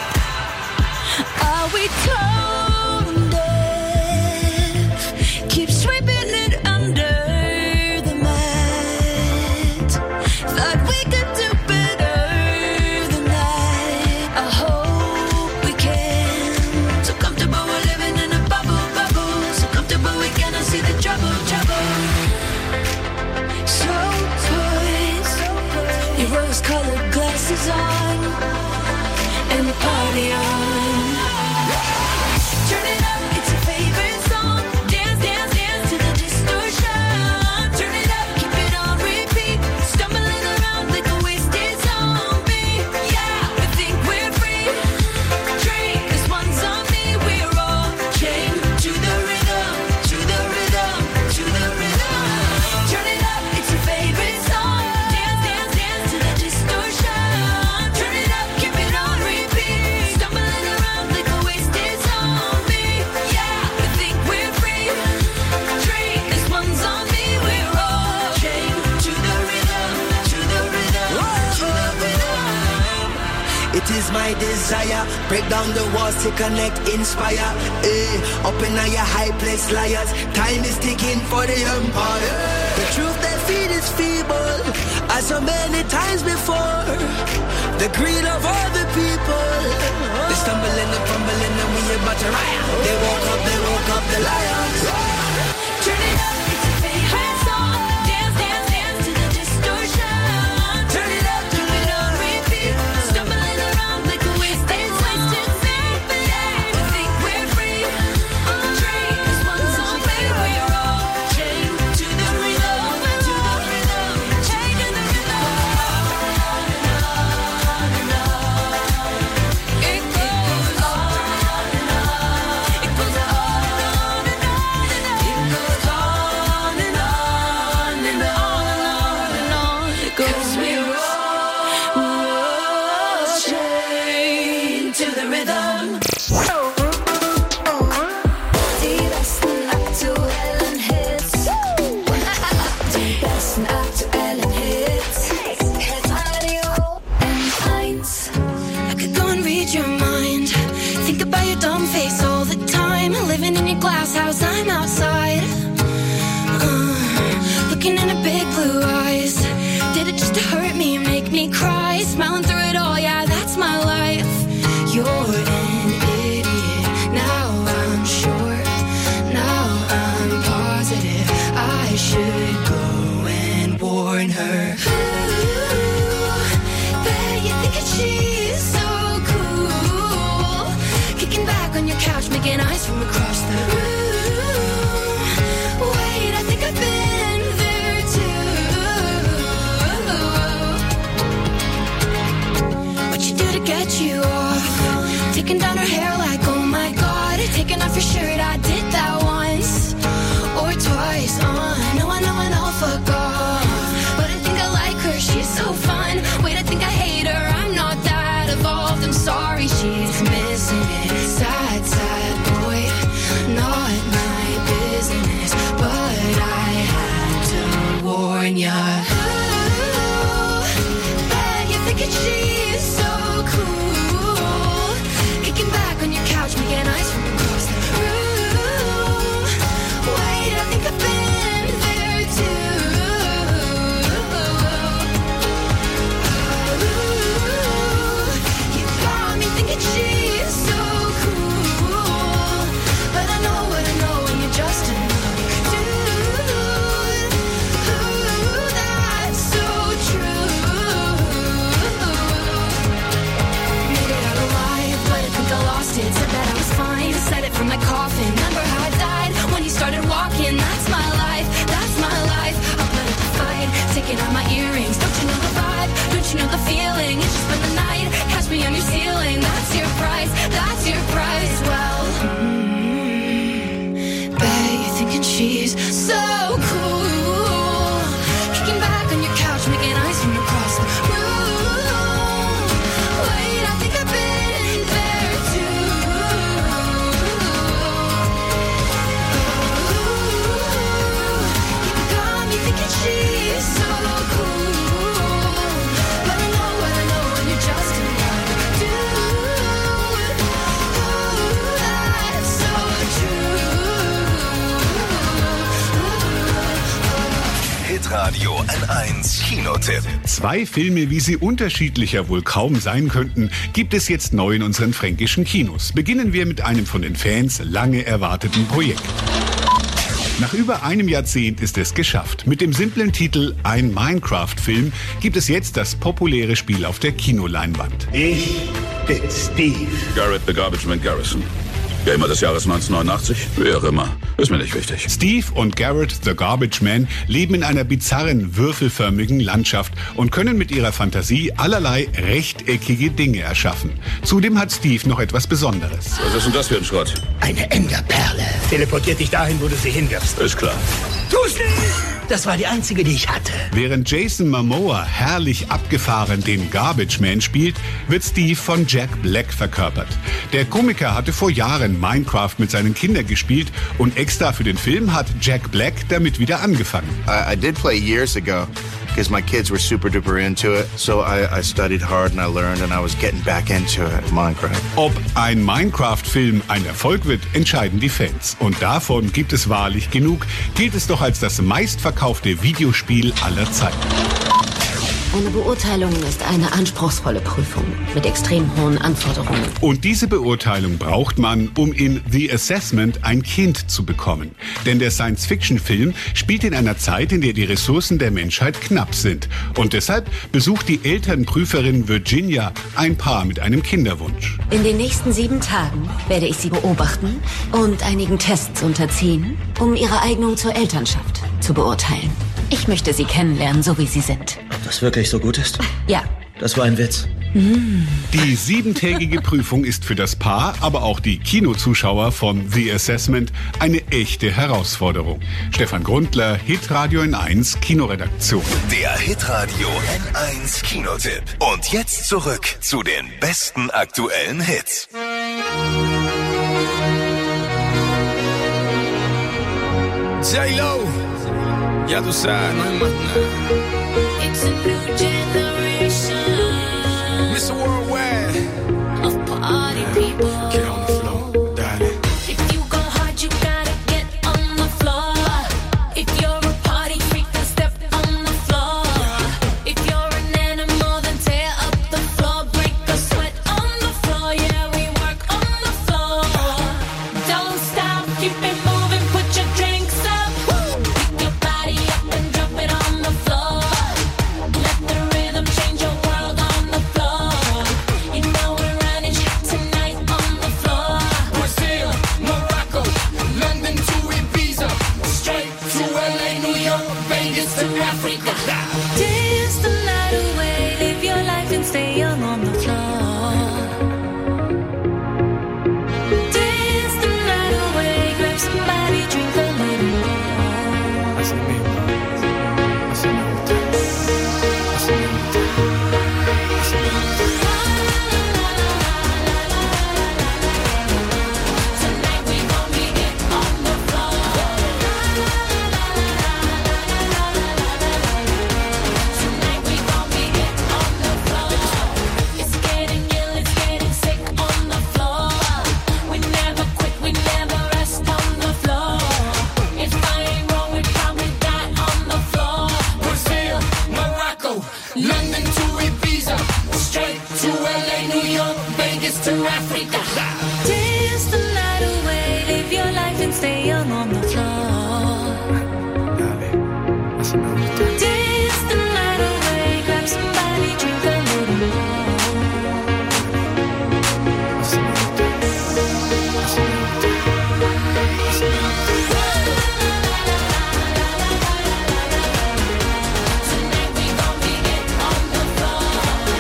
Are we tone deaf? Keep sweeping it under the mat. Thought we could do better than that. I hope we can. So comfortable we're living in a bubble, bubble. So comfortable we cannot see the trouble, trouble. So put your rose-colored glasses on and party on. Turn it up, it's your favorite song. Dance, dance, dance to the distortion. Turn it up, keep it on repeat. Stumbling around like a wasted zombie. Yeah, we think we're free. Drink, this one's on me. We're all chained to the rhythm, to the rhythm, to the rhythm. Turn it up, it's your favorite song. Dance, dance, dance to the distortion. Turn it up, keep it on repeat. Stumbling around like a wasted zombie. Yeah, we think we're free. Drink, this one's on me. We're all chained to the rhythm, to the rhythm, to the rhythm. It is my desire, break down the walls to connect, inspire. Eh, up in your high place, liars. Time is ticking for the empire. The truth they feed is feeble, as so many times before. The greed of all the people. They stumbling and fumbling and we about to riot. They woke up, they woke up the lions. Turn it up, it's your favorite song. Dance, dance, dance to the distortion. Turn it up, keep it on repeat. Stumbling around like a wasted zombie. Yeah, we think we're free. Drink, this one's on me. We're all chained to the rhythm, to the rhythm, chained to the rhythm. It goes on and on. It goes on and on and on. It goes on and on and on and on. It goes. 'Cause we're all, all chained to the rhythm. Die besten aktuellen Hits. Die besten aktuellen Hits. Hitradio N eins. I could go and read your mind. Think about your dumb face all the time. Living in your glass house, I'm outside. Uh, looking in her big blue eyes. Did it just to hurt me, make me cry? Smiling through it all, yeah, that's my life. You're an idiot. Now I'm sure. Now I'm positive. I should go and warn her. Ooh, bet you think that she's so cool. Kicking back on your couch, making eyes from across the room. Wait, I think I've been there too. What you do to get you off? Taking down her hair like, oh my god. Taking off your shirt, I did that once or twice. Uh, no, I know, I know, fuck off. But I think I like her, she's so fun. Wait, I think I hate her, I'm not that evolved. I'm sorry, she's missing it. Sad, sad boy, not my business. But I had to warn ya. Ooh, bet you're thinking she's so cool. Kicking back Kinotipp. Zwei Filme, wie sie unterschiedlicher wohl kaum sein könnten, gibt es jetzt neu in unseren fränkischen Kinos. Beginnen wir mit einem von den Fans lange erwarteten Projekt. Nach über einem Jahrzehnt ist es geschafft. Mit dem simplen Titel Ein Minecraft-Film gibt es jetzt das populäre Spiel auf der Kinoleinwand. Ich bin Steve. Garrett the Garbage Man Garrison. Gamer des Jahres neunzehnhundertneunundachtzig? Wie auch immer. Ist mir nicht wichtig. Steve und Garrett the Garbage Man leben in einer bizarren, würfelförmigen Landschaft und können mit ihrer Fantasie allerlei rechteckige Dinge erschaffen. Zudem hat Steve noch etwas Besonderes. Was ist denn das für ein Schrott? Eine Enderperle. Teleportiert dich dahin, wo du sie hinwirfst. Ist klar. Tu's nicht! Das war die einzige, die ich hatte. Während Jason Momoa herrlich abgefahren den Garbage Man spielt, wird Steve von Jack Black verkörpert. Der Komiker hatte vor Jahren Minecraft mit seinen Kindern gespielt und extra für den Film hat Jack Black damit wieder angefangen. I, I did play years ago because my kids were super duper into it. So I, I studied hard and I learned and I was getting back into it, Minecraft. Ob ein Minecraft-Film ein Erfolg wird, entscheiden die Fans. Und davon gibt es wahrlich genug. Gilt es doch als das meistverkaufte Videospiel aller Zeiten. Eine Beurteilung ist eine anspruchsvolle Prüfung mit extrem hohen Anforderungen. Und diese Beurteilung braucht man, um in The Assessment ein Kind zu bekommen. Denn der Science-Fiction-Film spielt in einer Zeit, in der die Ressourcen der Menschheit knapp sind. Und deshalb besucht die Elternprüferin Virginia ein Paar mit einem Kinderwunsch. In den nächsten sieben Tagen werde ich sie beobachten und einigen Tests unterziehen, um ihre Eignung zur Elternschaft zu beurteilen. Ich möchte sie kennenlernen, so wie sie sind. Ob das wirklich so gut ist? Ja. Das war ein Witz. Die siebentägige Prüfung ist für das Paar, aber auch die Kinozuschauer von The Assessment eine echte Herausforderung. Stefan Grundler, Hitradio N eins Kinoredaktion. Der Hitradio N eins Kinotipp. Und jetzt zurück zu den besten aktuellen Hits. J-Lo, ya tú sabes, no hay más nada. It's a new generation. Mister Worldwide. Of party people. Get on the floor, darling. If you go hard, you gotta get on the floor. If you're a party freak, then step on the floor. If you're an animal, then tear up the floor. Break a sweat on the floor. Yeah, we work on the floor. Don't stop, keep it moving, put your drinks up. Pick your body up and drop it on the floor. Let the rhythm change your world on the floor. You know we're running shit tonight on the floor. Brazil, Morocco, London to Ibiza, straight to L A, New York, Vegas to Africa. Dance the night away, live your life and stay young on the floor. Dance the night away, grab somebody, drink a little more. Así mismo, así me gusta, así me gusta, así me gusta. Tonight we gon' be it on the floor. Tonight we gon' be it on the floor. It's getting ill, it's getting sick on the floor. We never quit, we never rest on the floor. If I ain't wrong, we probably die on the floor. Brazil, Morocco, London to Ibiza, straight to L A, New York, Vegas to Africa. Dance the night away, live your life and stay young on the floor. Así me gusta. Dance the night away, grab somebody, drink a little more. Así me gusta, así me gusta, así me gusta. Tonight we gon' be it on the floor.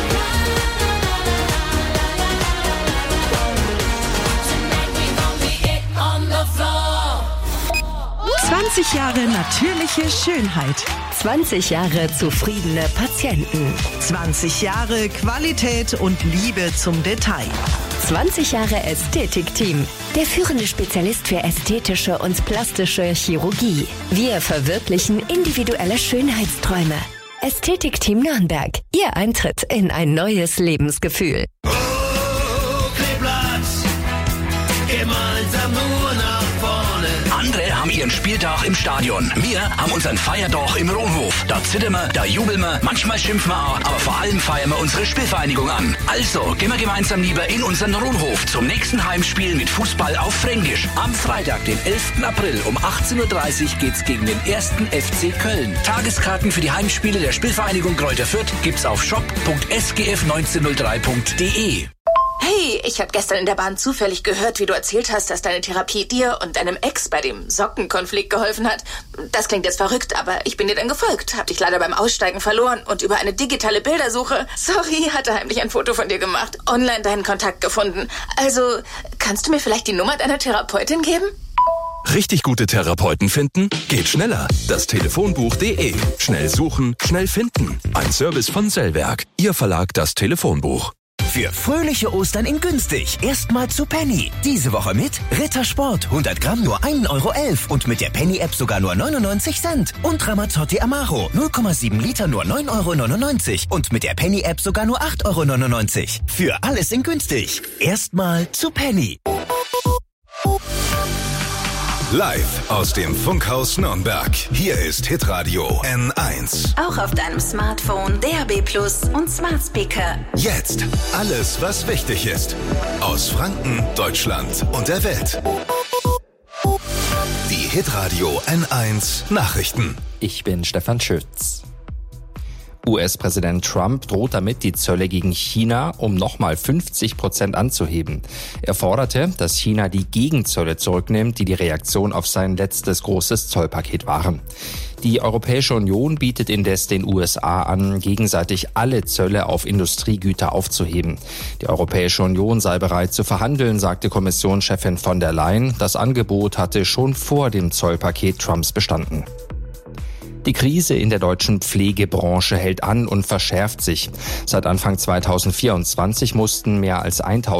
Tonight we gon' be it on the floor. zwanzig Jahre natürliche Schönheit. zwanzig Jahre zufriedene Patienten. zwanzig Jahre Qualität und Liebe zum Detail. zwanzig Jahre Ästhetikteam. Der führende Spezialist für ästhetische und plastische Chirurgie. Wir verwirklichen individuelle Schönheitsträume. Ästhetikteam Nürnberg. Ihr Eintritt in ein neues Lebensgefühl. Kleeblatt, gemeinsam nur nach vorne. Andere haben ihren Spieltag im Stadion. Wir haben unseren Feiertag im Ronhof. Da zittern wir, da jubeln wir, manchmal schimpfen wir auch, aber vor allem feiern wir unsere Spielvereinigung an. Also gehen wir gemeinsam lieber in unseren Ronhof zum nächsten Heimspiel mit Fußball auf Fränkisch. Am Freitag, den elften April um achtzehn Uhr dreißig geht's gegen den ersten F C Köln. Tageskarten für die Heimspiele der Spielvereinigung Greuther Fürth gibt's auf shop punkt s g f neunzehnhundertdrei punkt d e. Hey, ich habe gestern in der Bahn zufällig gehört, wie du erzählt hast, dass deine Therapie dir und deinem Ex bei dem Sockenkonflikt geholfen hat. Das klingt jetzt verrückt, aber ich bin dir dann gefolgt, hab dich leider beim Aussteigen verloren und über eine digitale Bildersuche, sorry, hatte heimlich ein Foto von dir gemacht, online deinen Kontakt gefunden. Also, kannst du mir vielleicht die Nummer deiner Therapeutin geben? Richtig gute Therapeuten finden? Geht schneller. Das Telefonbuch punkt de. Schnell suchen, schnell finden. Ein Service von Sellwerk. Ihr Verlag das Telefonbuch. Für fröhliche Ostern in günstig. Erstmal zu Penny. Diese Woche mit Rittersport. hundert Gramm nur ein Euro elf und mit der Penny-App sogar nur neunundneunzig Cent. Und Ramazzotti Amaro. null Komma sieben Liter nur neun Euro neunundneunzig und mit der Penny-App sogar nur acht Euro neunundneunzig. Für alles in günstig. Erstmal zu Penny. Live aus dem Funkhaus Nürnberg. Hier ist Hitradio N eins. Auch auf deinem Smartphone, D A B Plus und Smart Speaker. Jetzt alles, was wichtig ist. Aus Franken, Deutschland und der Welt. Die Hitradio N eins Nachrichten. Ich bin Stefan Schütz. U S-Präsident Trump droht damit, die Zölle gegen China um nochmal fünfzig Prozent anzuheben. Er forderte, dass China die Gegenzölle zurücknimmt, die die Reaktion auf sein letztes großes Zollpaket waren. Die Europäische Union bietet indes den U S A an, gegenseitig alle Zölle auf Industriegüter aufzuheben. Die Europäische Union sei bereit zu verhandeln, sagte Kommissionschefin von der Leyen. Das Angebot hatte schon vor dem Zollpaket Trumps bestanden. Die Krise in der deutschen Pflegebranche hält an und verschärft sich. Seit Anfang zweitausendvierundzwanzig mussten mehr als